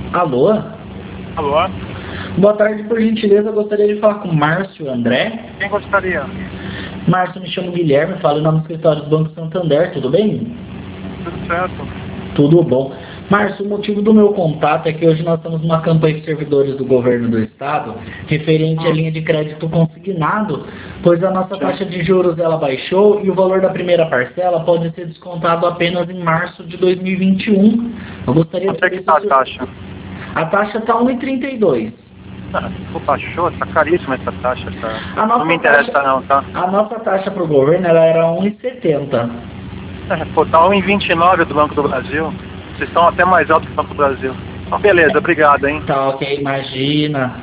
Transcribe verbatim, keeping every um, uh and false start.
Alô? Alô? Boa tarde, por gentileza, eu gostaria de falar com o Márcio André. Quem gostaria? Márcio, me chamo Guilherme, falo em nome do escritório do Banco Santander, tudo bem? Tudo certo. Tudo bom. Márcio, o motivo do meu contato é que hoje nós temos uma campanha de servidores do governo do estado referente à linha de crédito consignado, pois a nossa Sim. taxa de juros ela baixou e o valor da primeira parcela pode ser descontado apenas em março de dois mil e vinte e um. Eu gostaria Quanto é de que saber está a se o senhor- taxa? A taxa está um vírgula trinta e dois. Ah, pô, baixou, tá caríssima essa taxa, cara. A nossa Não me interessa taxa- não, tá? A nossa taxa para o governo ela era um vírgula setenta. É, pô, tá um vírgula vinte e nove do Banco do Brasil. Vocês estão até mais alto que o Banco do Brasil. Então, beleza, obrigado, hein? Tá ok, imagina.